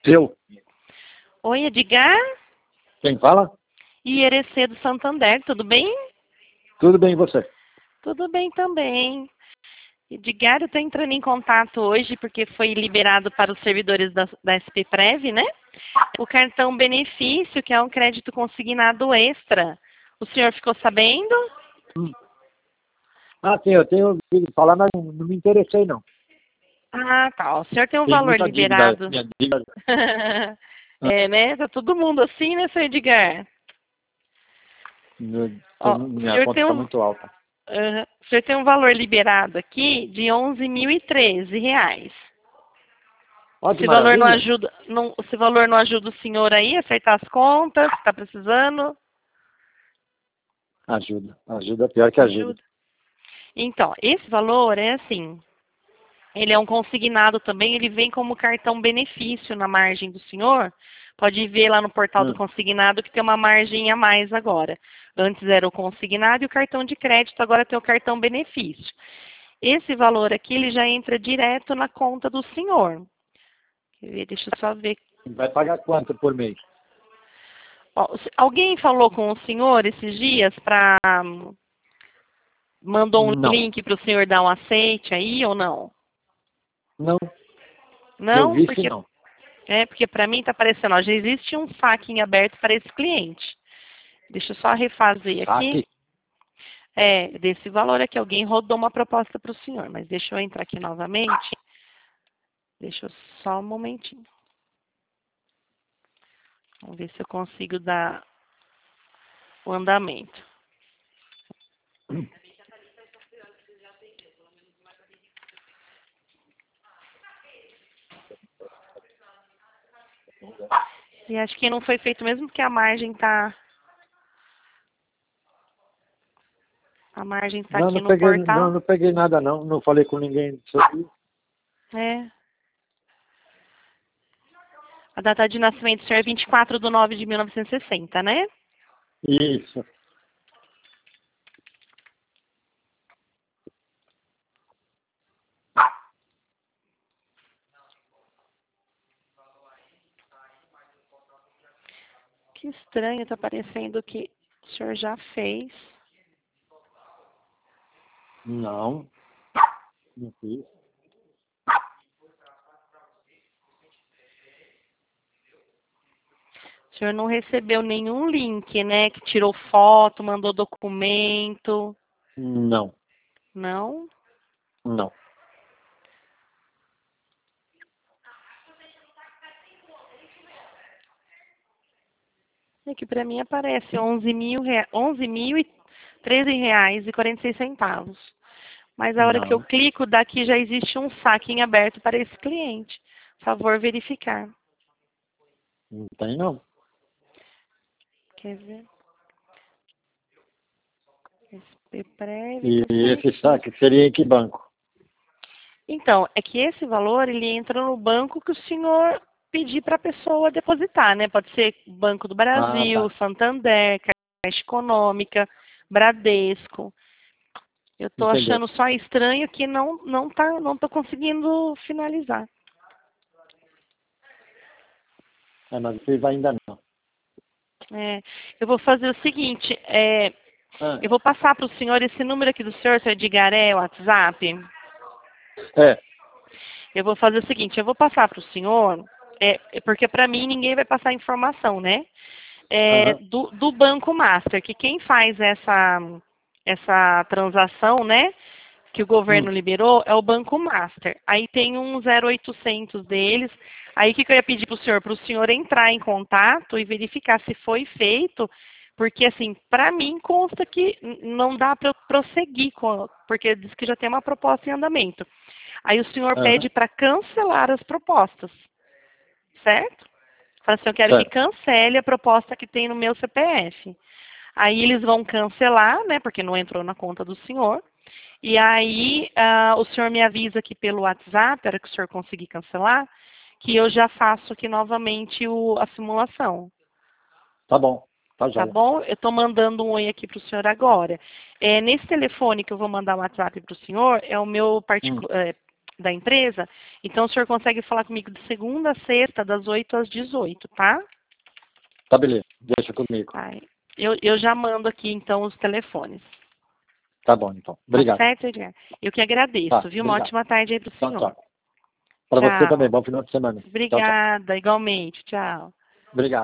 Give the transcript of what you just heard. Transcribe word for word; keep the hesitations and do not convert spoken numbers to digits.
Seu. Oi, Edgar? Quem fala? Ierecê do Santander, tudo bem? Tudo bem, e você? Tudo bem também. Edgar, eu estou entrando em contato hoje porque foi liberado para os servidores da, da S P Prev, né? O cartão benefício, que é um crédito consignado extra. O senhor ficou sabendo? Hum. Ah, sim, eu tenho ouvido falar, mas não, não me interessei, não. Ah, tá. O senhor tem um Tem valor muita dívida. liberado. Minha dívida. É, né? Tá todo mundo assim, né, seu Edgar? Meu- tô- Ó, o minha senhor conta tem está um, muito alta. Aham. O senhor tem um valor liberado aqui de onze mil e treze reais. Ó, que Esse valor não maravilha. ajuda, não, esse valor não ajuda o senhor aí a acertar as contas? Está precisando? Ajuda, ajuda, pior que ajuda. Ajuda. Então, esse valor é assim, ele é um consignado também, ele vem como cartão benefício na margem do senhor. Pode ver lá no portal do Hum. consignado que tem uma margem a mais agora. Antes era o consignado e o cartão de crédito, agora tem o cartão benefício. Esse valor aqui, ele já entra direto na conta do senhor. Quer ver? Deixa eu só ver. Vai pagar quanto por mês? Ó, se- alguém falou com o senhor esses dias para... Mandou um Não, link para o senhor dar um aceite aí ou não? não. Que eu Não, vi, se porque não. é porque para mim está aparecendo, ó, já existe um saque em aberto para esse cliente. Deixa eu só refazer aqui. Saque? É, desse valor aqui, alguém rodou uma proposta para o senhor, mas deixa eu entrar aqui novamente. Deixa eu só um momentinho. Vamos ver se eu consigo dar o andamento. E acho que não foi feito mesmo porque a margem tá a margem tá Não, aqui não no peguei, não, portal. não peguei nada, não. Não falei com ninguém sobre isso. É. A data de nascimento do senhor é vinte e quatro de nove de mil novecentos e sessenta, né? Isso. Que estranho, tá parecendo que o senhor já fez. Não, não fiz. O senhor não recebeu nenhum link, né? Que tirou foto, mandou documento. Não, Não? não. É que para mim aparece onze mil, rea- onze mil e treze reais e quarenta e seis centavos. Mas a hora que eu Não, clico, daqui já existe um saque em aberto para esse cliente. Favor verificar. não tem não. Quer ver? S P Prev E tá só esse aqui. saque seria em que banco? Então, é que esse valor, ele entra no banco que o senhor pedir para a pessoa depositar, né? Pode ser Banco do Ah, Brasil, tá. Santander, Caixa Econômica, Bradesco. Eu estou Entendeu. achando só estranho que não não tá, não tô conseguindo finalizar. É, mas você vai ainda não. É, eu vou fazer o seguinte, é, Ah, eu vou passar para o senhor esse número aqui do senhor, seu Edgar, é o WhatsApp. é, Eu vou fazer o seguinte, eu vou passar para o senhor, é, é porque para mim ninguém vai passar informação, né? É, aham, do, do Banco Master, que quem faz essa, essa transação, né, que o hum, governo liberou, é o Banco Master. Aí tem um zero oitocentos deles. Aí o que, que eu ia pedir para o senhor? Para o senhor entrar em contato e verificar se foi feito, porque assim, para mim consta que n- não dá para eu prosseguir, com, porque diz que já tem uma proposta em andamento. Aí o senhor aham, pede para cancelar as propostas, certo? Fala assim, eu quero que certo. cancele a proposta que tem no meu C P F. Aí eles vão cancelar, né, porque não entrou na conta do senhor. E aí ah, o senhor me avisa aqui pelo WhatsApp, para que o senhor conseguir cancelar, que eu já faço aqui novamente o, a simulação. Tá bom, tá Tá joia. bom? Eu estou mandando um oi aqui para o senhor agora. É, nesse telefone que eu vou mandar o WhatsApp para o senhor, é o meu Hum, particular. da empresa, então o senhor consegue falar comigo de segunda a sexta, das oito às dezoito, tá? Tá, beleza. Deixa comigo. Tá. Eu, eu já mando aqui, então, os telefones. Tá bom, então. Obrigado. Tá certo, Edgar? Eu que agradeço, Tá, viu? Uma obrigado. ótima tarde aí pro Tchau, senhor. tchau. Para você Tchau. também. Bom final de semana. Tchau, tchau. Obrigada, igualmente. Tchau. Obrigado.